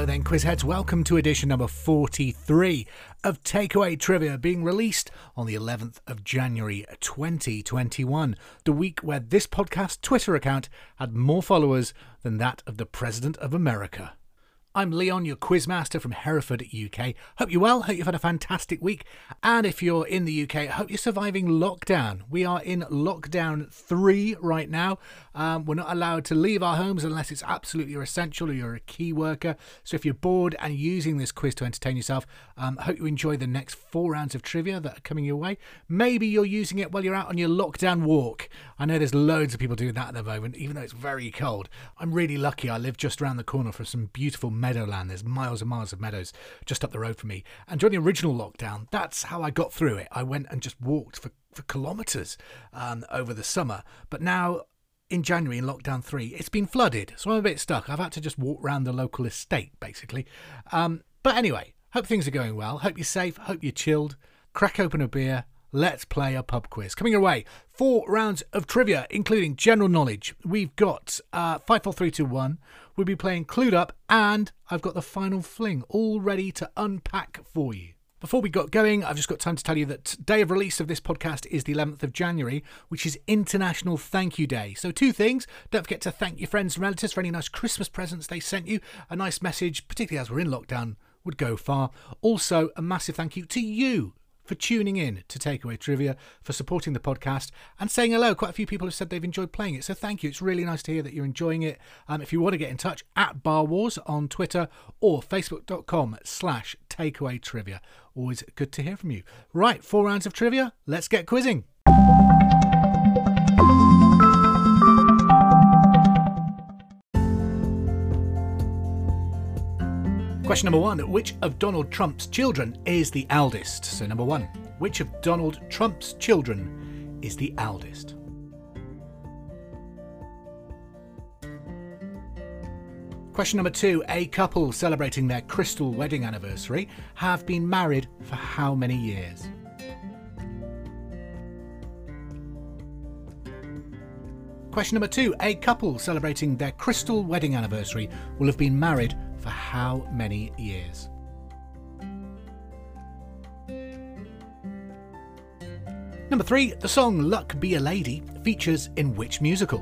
Hello then, Quizheads. Welcome to edition number 43 of Takeaway Trivia, being released on the 11th of January 2021, the week where this podcast Twitter account had more followers than that of the President of America. I'm Leon, your quizmaster from Hereford, UK. Hope you're well, hope you've had a fantastic week. And if you're in the UK, hope you're surviving lockdown. We are in lockdown 3 right now. We're not allowed to leave our homes unless it's absolutely essential or you're a key worker. So if you're bored and using this quiz to entertain yourself, hope you enjoy the next 4 rounds of trivia that are coming your way. Maybe you're using it while you're out on your lockdown walk. I know there's loads of people doing that at the moment, even though it's very cold. I'm really lucky. I live just around the corner from some beautiful meadowland. There's miles and miles of meadows just up the road from me. And during the original lockdown, that's how I got through it. I went and just walked for kilometres over the summer. But now, in January, in lockdown 3, it's been flooded. So I'm a bit stuck. I've had to just walk around the local estate, basically. But anyway, hope things are going well. Hope you're safe. Hope you're chilled. Crack open a beer. Let's play a pub quiz. Coming your way, 4 rounds of trivia, including general knowledge. We've got 5, 4, 3, 2, 1. We'll be playing Clued Up, and I've got the final fling all ready to unpack for you. Before we got going, I've just got time to tell you that day of release of this podcast is the 11th of January, which is International Thank You Day. So 2 things. Don't forget to thank your friends and relatives for any nice Christmas presents they sent you. A nice message, particularly as we're in lockdown, would go far. Also, a massive thank you to you for tuning in to Takeaway Trivia, for supporting the podcast and saying hello. Quite a few people have said they've enjoyed playing it, so thank you. It's really nice to hear that you're enjoying it. If you want to get in touch, at Bar Wars on Twitter or facebook.com/takeawaytrivia. Always good to hear from you. Right, 4 rounds of trivia. Let's get quizzing. Question number 1. Which of Donald Trump's children is the eldest? So number 1. Which of Donald Trump's children is the eldest? Question number 2. A couple celebrating their crystal wedding anniversary have been married for how many years? Question number 2. A couple celebrating their crystal wedding anniversary will have been married for how many years? Number 3. The song Luck Be a Lady features in which musical?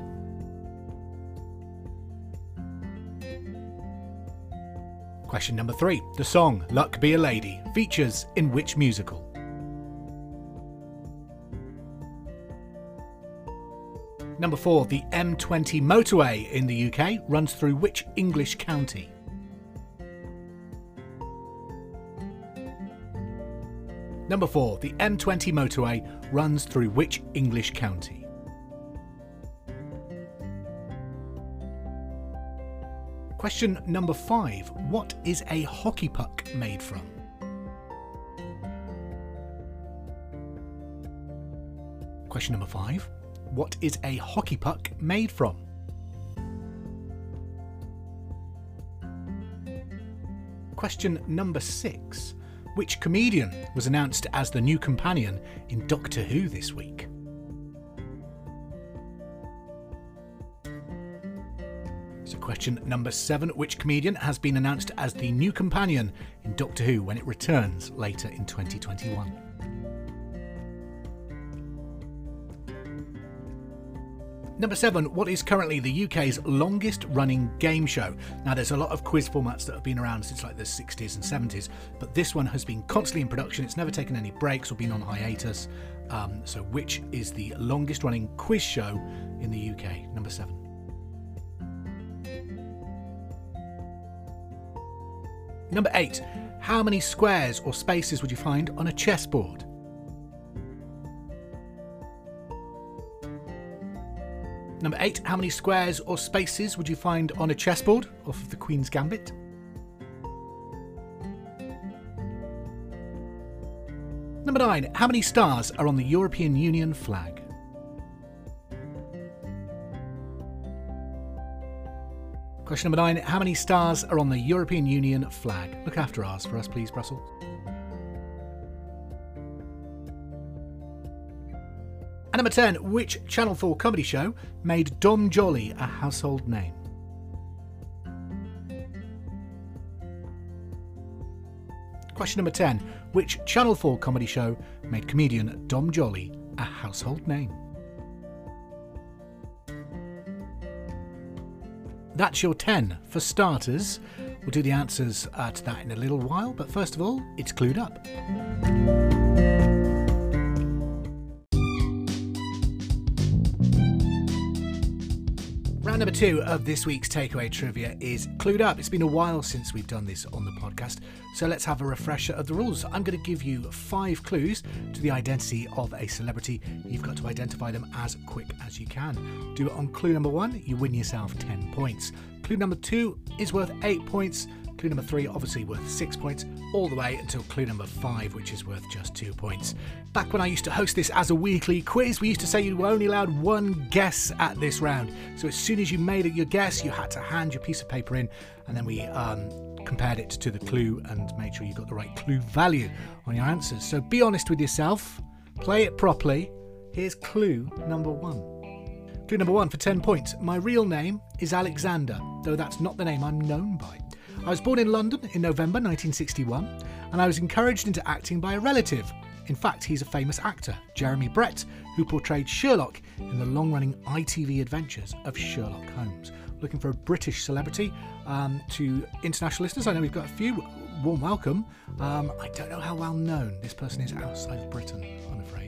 Question number 3. The song Luck Be a Lady features in which musical? Number 4. The M20 motorway in the UK runs through which English county? Number 4. The M20 motorway runs through which English county? Question number 5. What is a hockey puck made from? Question number 5. What is a hockey puck made from? Question number 6. Which comedian was announced as the new companion in Doctor Who this week? So question number 7. Which comedian has been announced as the new companion in Doctor Who when it returns later in 2021? Number 7, what is currently the UK's longest running game show? Now, there's a lot of quiz formats that have been around since like the 60s and 70s, but this one has been constantly in production. It's never taken any breaks or been on hiatus. So which is the longest running quiz show in the UK? Number 7. Number 8, how many squares or spaces would you find on a chessboard? Number 8, how many squares or spaces would you find on a chessboard off of the Queen's Gambit? Number 9, how many stars are on the European Union flag? Question number 9, how many stars are on the European Union flag? Look after ours for us, please, Brussels. And number 10, which Channel 4 comedy show made Dom Jolly a household name? Question number 10. Which Channel 4 comedy show made comedian Dom Jolly a household name? That's your 10. For starters, we'll do the answers to that in a little while, but first of all, it's Clued Up. Round number 2 of this week's Takeaway Trivia is Clued Up. It's been a while since we've done this on the podcast, so let's have a refresher of the rules. I'm going to give you 5 clues to the identity of a celebrity. You've got to identify them as quick as you can. Do it on clue number 1, you win yourself 10 points. Clue number 2 is worth 8 points. Clue number 3 obviously worth 6 points, all the way until clue number 5, which is worth just 2 points. Back when I used to host this as a weekly quiz, we used to say you were only allowed 1 guess at this round. So as soon as you made your guess, you had to hand your piece of paper in, and then we compared it to the clue and made sure you got the right clue value on your answers. So be honest with yourself, play it properly. Here's clue number 1. Clue number 1 for 10 points. My real name is Alexander, though that's not the name I'm known by. I was born in London in November 1961, and I was encouraged into acting by a relative. In fact, he's a famous actor, Jeremy Brett, who portrayed Sherlock in the long-running ITV adventures of Sherlock Holmes. Looking for a British celebrity. To international listeners, I know we've got a few. Warm welcome. I don't know how well known this person is outside of Britain, I'm afraid.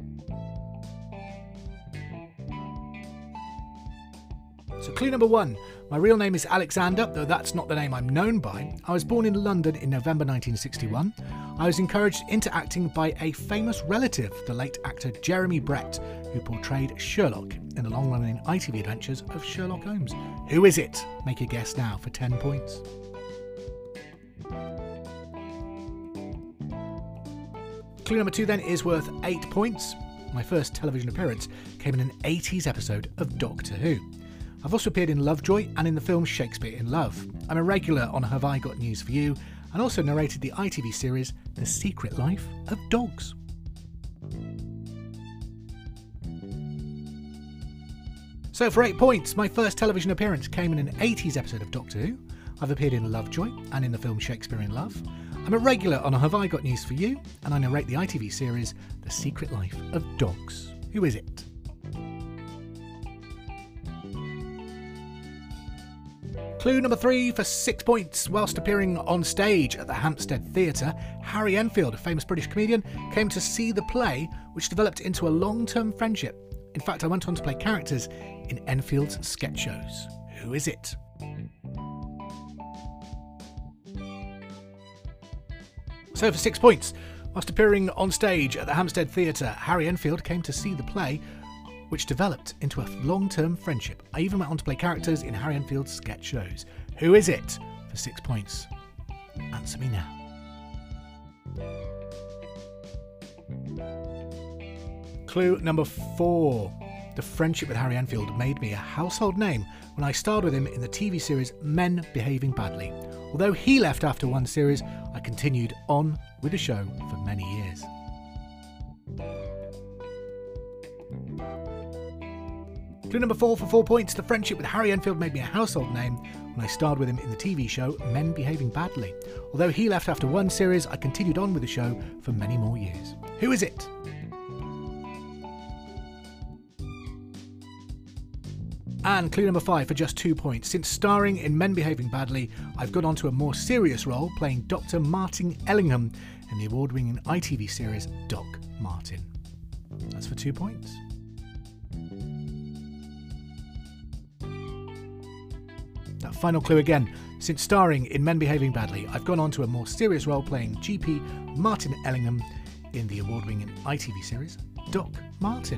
So clue number 1. My real name is Alexander, though that's not the name I'm known by. I was born in London in November 1961. I was encouraged into acting by a famous relative, the late actor Jeremy Brett, who portrayed Sherlock in the long-running ITV adventures of Sherlock Holmes. Who is it? Make a guess now for 10 points. Clue number 2 then is worth 8 points. My first television appearance came in an 80s episode of Doctor Who. I've also appeared in Lovejoy and in the film Shakespeare in Love. I'm a regular on Have I Got News For You, and also narrated the ITV series The Secret Life of Dogs. So for 8 points, my first television appearance came in an 80s episode of Doctor Who. I've appeared in Lovejoy and in the film Shakespeare in Love. I'm a regular on Have I Got News For You, and I narrate the ITV series The Secret Life of Dogs. Who is it? Clue number 3 for 6 points. Whilst appearing on stage at the Hampstead Theatre, Harry Enfield, a famous British comedian, came to see the play, which developed into a long-term friendship. In fact, I went on to play characters in Enfield's sketch shows. Who is it? So for 6 points, whilst appearing on stage at the Hampstead Theatre, Harry Enfield came to see the play, which developed into a long-term friendship. I even went on to play characters in Harry Enfield's sketch shows. Who is it? For 6 points. Answer me now. Clue number 4. The friendship with Harry Enfield made me a household name when I starred with him in the TV series Men Behaving Badly. Although he left after one series, I continued on with the show for many years. Clue number 4 for 4 points. The friendship with Harry Enfield made me a household name when I starred with him in the TV show Men Behaving Badly. Although he left after one series, I continued on with the show for many more years. Who is it? And clue number 5 for just 2 points. Since starring in Men Behaving Badly, I've gone on to a more serious role playing Dr. Martin Ellingham in the award-winning ITV series Doc Martin. That's for 2 points. That final clue again. Since starring in Men Behaving Badly, I've gone on to a more serious role playing GP Martin Ellingham in the award-winning ITV series Doc Martin.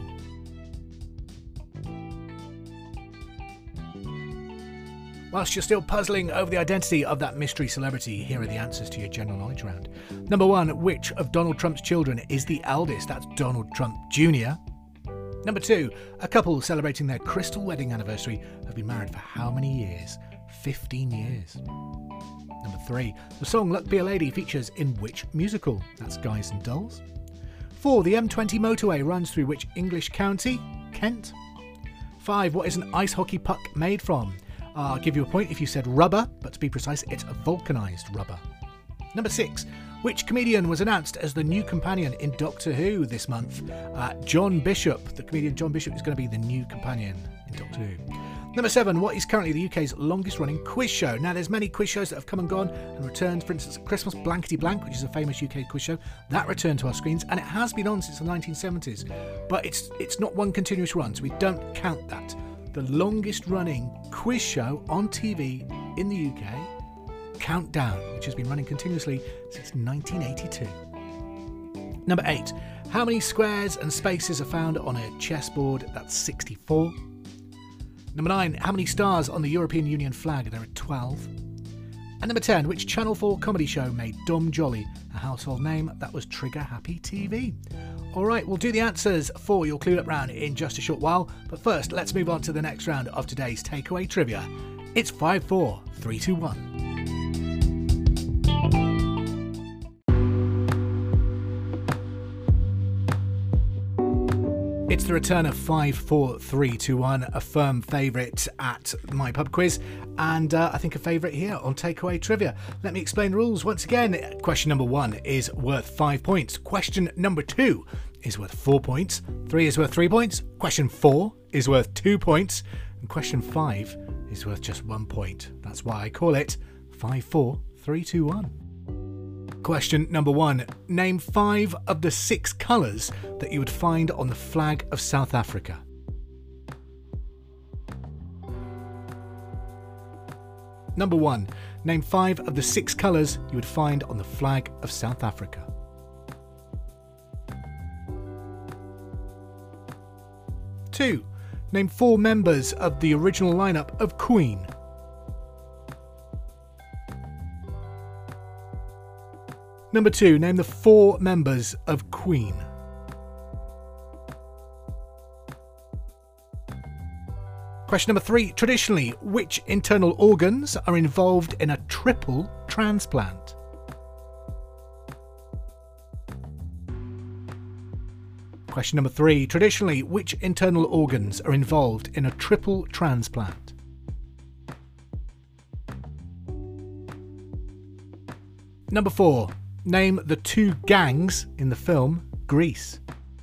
Whilst you're still puzzling over the identity of that mystery celebrity, here are the answers to your general knowledge round. Number 1, which of Donald Trump's children is the eldest? That's Donald Trump Jr. Number 2, a couple celebrating their crystal wedding anniversary have been married for how many years? 15 years. Number 3, the song Luck Be a Lady features in which musical? That's Guys and Dolls. 4, the M20 motorway runs through which English county? Kent. 5, what is an ice hockey puck made from? I'll give you a point if you said rubber, but to be precise, it's vulcanised rubber. Number 6. Which comedian was announced as the new companion in Doctor Who this month? John Bishop. The comedian John Bishop is going to be the new companion in Doctor Who. Number 7. What is currently the UK's longest running quiz show? Now, there's many quiz shows that have come and gone and returned. For instance, Christmas Blankety Blank, which is a famous UK quiz show, that returned to our screens, and it has been on since the 1970s. But it's not one continuous run, so we don't count that. The longest running quiz show on TV in the UK, Countdown, which has been running continuously since 1982. Number 8. How many squares and spaces are found on a chessboard? That's 64. Number 9. How many stars on the European Union flag? There are 12. And number 10. Which Channel 4 comedy show made Dom Jolly a household name? That was Trigger Happy TV. Alright, we'll do the answers for your Clued Up round in just a short while, but first let's move on to the next round of today's Takeaway Trivia. It's 5, 4, 3, 2, 1. It's the return of 5, 4, 3, 2, 1, a firm favourite at my pub quiz, and I think a favourite here on Takeaway Trivia. Let me explain the rules once again. Question number 1 is worth 5 points. Question number 2 is worth 4 points. 3 is worth 3 points. Question 4 is worth 2 points. And question 5 is worth just 1 point. That's why I call it 5, 4, 3, 2, 1. Question number 1. Name 5 of the 6 colours that you would find on the flag of South Africa. Number 1. Name 5 of the 6 colours you would find on the flag of South Africa. Two. Name 4 members of the original lineup of Queen. Number 2. Name the 4 members of Queen. Question number 3. Traditionally, which internal organs are involved in a triple transplant? Question number 3. Traditionally, which internal organs are involved in a triple transplant? Number 4. Name the 2 gangs in the film Grease.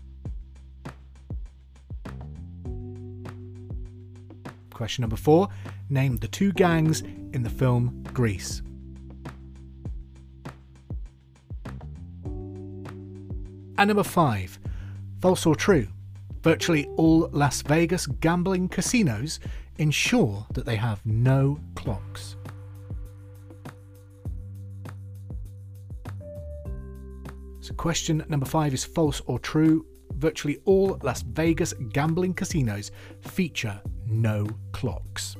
Question number 4. Name the 2 gangs in the film Grease. And number 5. False or true? Virtually all Las Vegas gambling casinos ensure that they have no clocks. So question number 5 is false or true. Virtually all Las Vegas gambling casinos feature no clocks.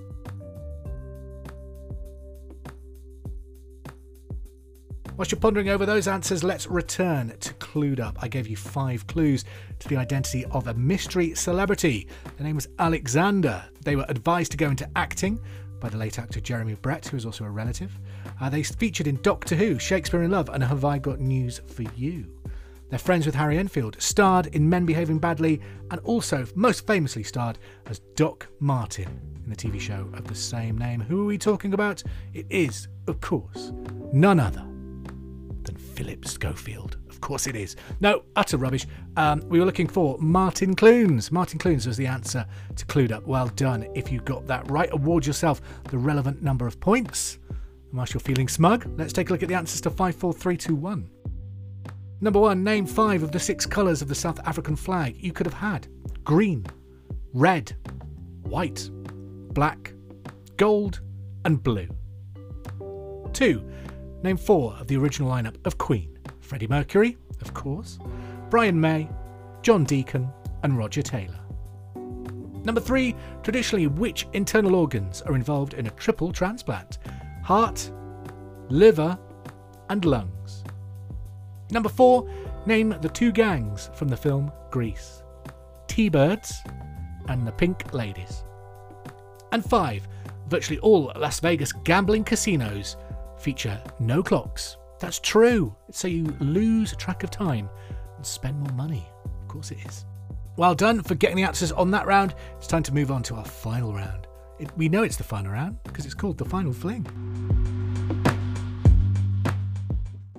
Whilst you're pondering over those answers, let's return to Clued Up. I gave you 5 clues to the identity of a mystery celebrity. Their name was Alexander. They were advised to go into acting by the late actor Jeremy Brett, who is also a relative. They featured in Doctor Who, Shakespeare in Love, and Have I Got News for You? They're friends with Harry Enfield, starred in Men Behaving Badly, and also most famously starred as Doc Martin in the TV show of the same name. Who are we talking about? It is, of course, none other than Philip Schofield. Of course it is. No, utter rubbish. We were looking for Martin Clunes. Martin Clunes was the answer to Clued Up. Well done. If you got that right, award yourself the relevant number of points. And whilst you're feeling smug, let's take a look at the answers to 5, 4, 3, 2, 1. Number 1, name 5 of the 6 colours of the South African flag you could have had. Green, red, white, black, gold and blue. 2, name 4 of the original lineup of Queen. Freddie Mercury, of course, Brian May, John Deacon and Roger Taylor. Number 3, traditionally which internal organs are involved in a triple transplant? Heart, liver and lungs. Number 4, name the 2 gangs from the film Grease. T-Birds and the Pink Ladies. And 5, virtually all Las Vegas gambling casinos feature no clocks. That's true. It's so you lose track of time and spend more money. Of course it is. Well done for getting the answers on that round. It's time to move on to our final round. We know it's the final round because it's called the Final Fling.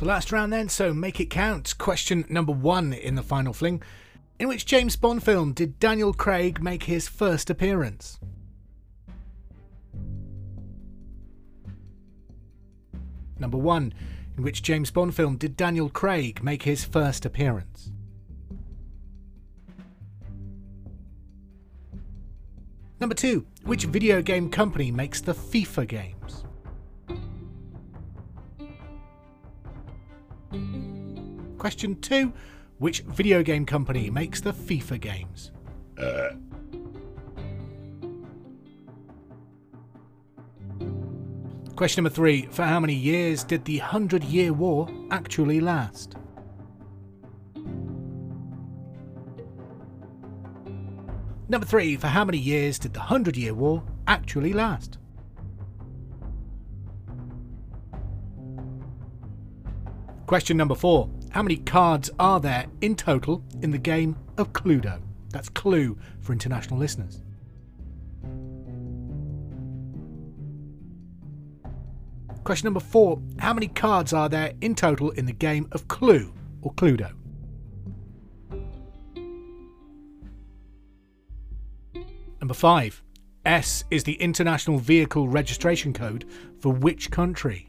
The last round then, so make it count. Question number 1 in the final fling. In which James Bond film did Daniel Craig make his first appearance? Number 1. In which James Bond film did Daniel Craig make his first appearance? Number 2. Which video game company makes the FIFA games? Question 2. Which video game company makes the FIFA games? Question number 3. For how many years did the 100-Year War actually last? Number 3. For how many years did the 100-Year War actually last? Question number 4. How many cards are there in total in the game of Cluedo? That's Clue for international listeners. Question number 4. How many cards are there in total in the game of Clue or Cluedo? Number 5. S is the International Vehicle Registration Code for which country?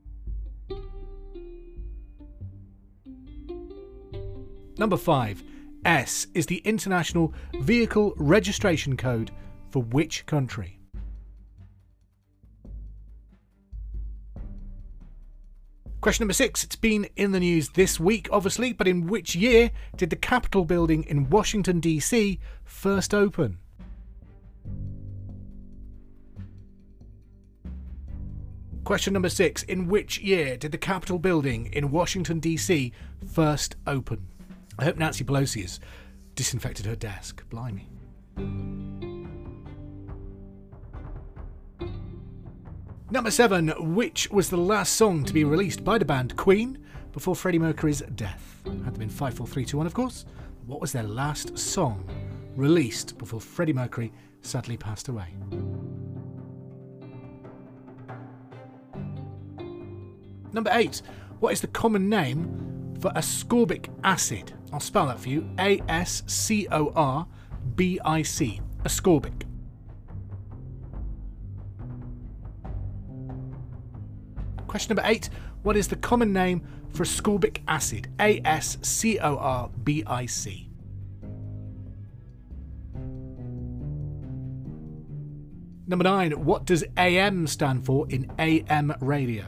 Number 5. S is the International Vehicle Registration Code for which country? Question number 6. It's been in the news this week, obviously, but in which year did the Capitol building in Washington, D.C. first open? Question number 6. In which year did the Capitol building in Washington, D.C. first open? I hope Nancy Pelosi has disinfected her desk. Blimey. Number 7. Which was the last song to be released by the band Queen before Freddie Mercury's death? Had them in 5, 4, 3, 2, 1, of course. What was their last song released before Freddie Mercury sadly passed away? Number 8. What is the common name for ascorbic acid? I'll spell that for you. ASCORBIC. Ascorbic. Question number 8. What is the common name for ascorbic acid? ASCORBIC. Number 9. What does AM stand for in AM radio?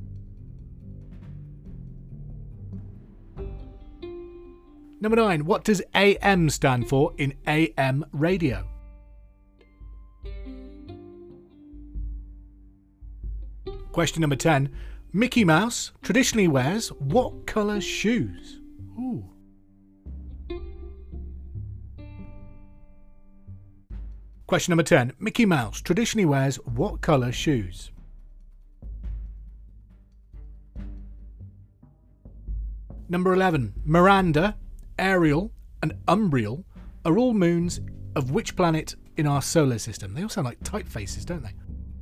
Number 9. What does AM stand for in AM radio? Question number 10. Mickey Mouse traditionally wears what colour shoes? Ooh. Question number 10. Mickey Mouse traditionally wears what colour shoes? Number 11. Miranda, Ariel and Umbriel are all moons of which planet in our solar system? They all sound like typefaces, don't they?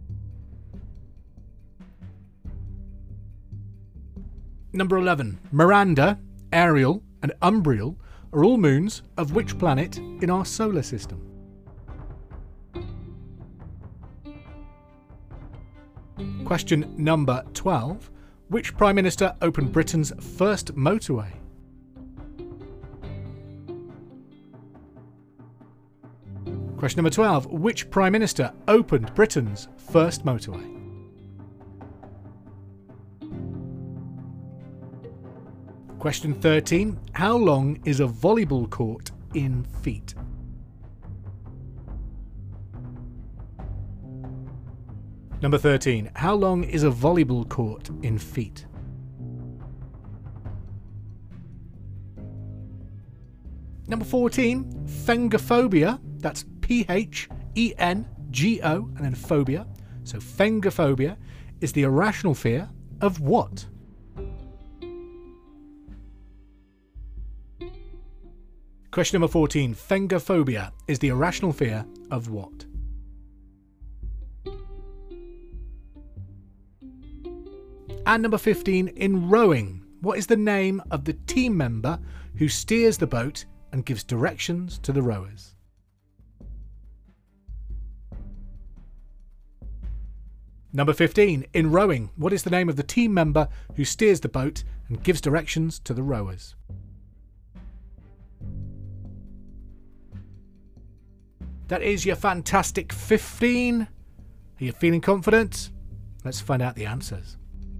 Number 11. Miranda, Ariel and Umbriel are all moons of which planet in our solar system? Question number 12. Which Prime Minister opened Britain's first motorway? Question number 12. Which Prime Minister opened Britain's first motorway? Question 13. How long is a volleyball court in feet? Number 13. How long is a volleyball court in feet? Number 14. Phengophobia. That's P-H-E-N-G-O and then phobia. So phengophobia is the irrational fear of what? Question number 14. Phengophobia is the irrational fear of what? And number 15. In rowing, what is the name of the team member who steers the boat and gives directions to the rowers? Number 15. In rowing, what is the name of the team member who steers the boat and gives directions to the rowers? That is your fantastic 15. Are you feeling confident? Let's find out the answers.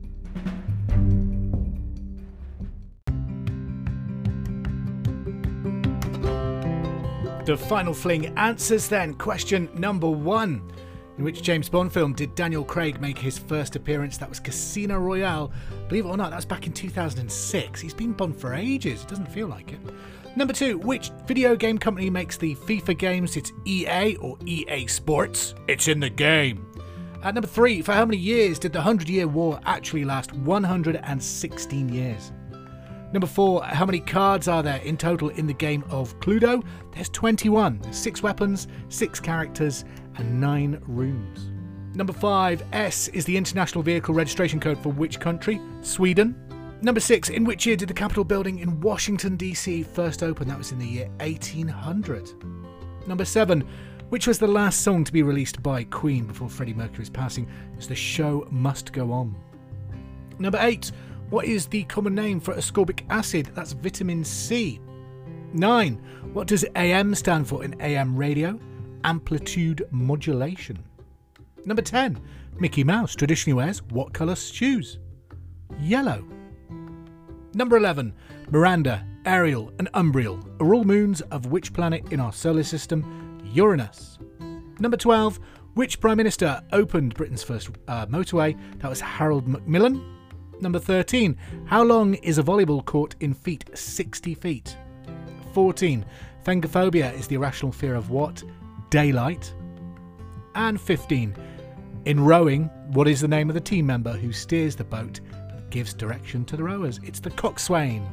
The final fling answers then. Question number 1. In which James Bond film did Daniel Craig make his first appearance? That was Casino Royale. Believe it or not, that was back in 2006. He's been Bond for ages. It doesn't feel like it. Number 2, which video game company makes the FIFA games? It's EA or EA Sports. It's in the game. At number 3, for how many years did the 100-Year War actually last? 116 years. Number 4, how many cards are there in total in the game of Cluedo? There's 21. 6 weapons, 6 characters, and 9 rooms. Number 5, S is the International Vehicle Registration Code for which country? Sweden. Number 6, in which year did the Capitol building in Washington, D.C. first open? That was in the year 1800. Number 7, which was the last song to be released by Queen before Freddie Mercury's passing? It's The Show Must Go On. Number 8, what is the common name for ascorbic acid? That's vitamin C. 9, what does AM stand for in AM radio? Amplitude modulation. Number 10, Mickey Mouse traditionally wears what colour shoes? Yellow. Number 11, Miranda, Ariel and Umbriel are all moons of which planet in our solar system? Uranus. Number 12, which Prime Minister opened Britain's first motorway? That was Harold Macmillan. Number 13, how long is a volleyball court in feet? 60 feet. 14, Phangophobia is the irrational fear of what? Daylight. And 15, in rowing, what is the name of the team member who steers the boat and gives direction to the rowers? It's the coxswain.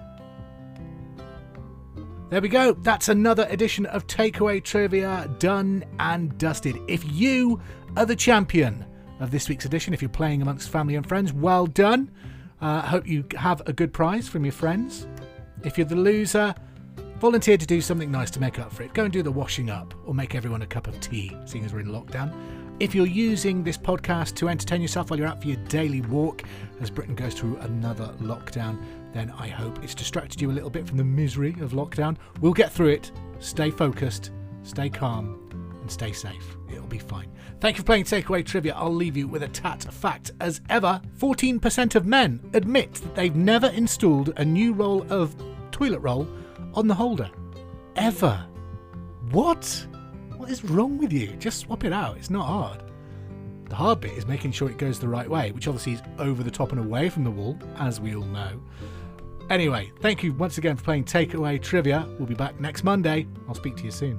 There we go. That's another edition of Takeaway Trivia done and dusted. If you are the champion of this week's edition, if you're playing amongst family and friends, well done. Hope you have a good prize from your friends. If you're the loser, volunteer to do something nice to make up for it. Go and do the washing up or make everyone a cup of tea, seeing as we're in lockdown. If you're using this podcast to entertain yourself while you're out for your daily walk as Britain goes through another lockdown, then I hope it's distracted you a little bit from the misery of lockdown. We'll get through it. Stay focused, stay calm, and stay safe. It'll be fine. Thank you for playing Takeaway Trivia. I'll leave you with a tat fact. As ever, 14% of men admit that they've never installed a new roll of toilet roll on the holder. Ever. What? What is wrong with you? Just swap it out. It's not hard. The hard bit is making sure it goes the right way, which obviously is over the top and away from the wall, as we all know. Anyway, thank you once again for playing Takeaway Trivia. We'll be back next Monday. I'll speak to you soon.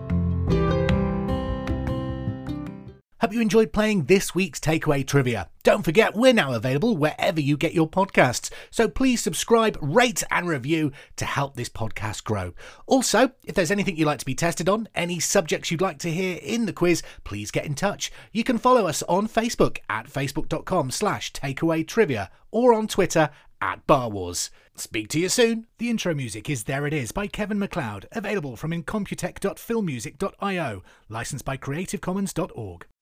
Hope you enjoyed playing this week's Takeaway Trivia. Don't forget, we're now available wherever you get your podcasts, so please subscribe, rate and review to help this podcast grow. Also, if there's anything you'd like to be tested on, any subjects you'd like to hear in the quiz, please get in touch. You can follow us on Facebook at facebook.com/takeawaytrivia or on Twitter at BarWars. Speak to you soon. The intro music is There It Is by Kevin MacLeod, available from incomputech.filmmusic.io, licensed by creativecommons.org.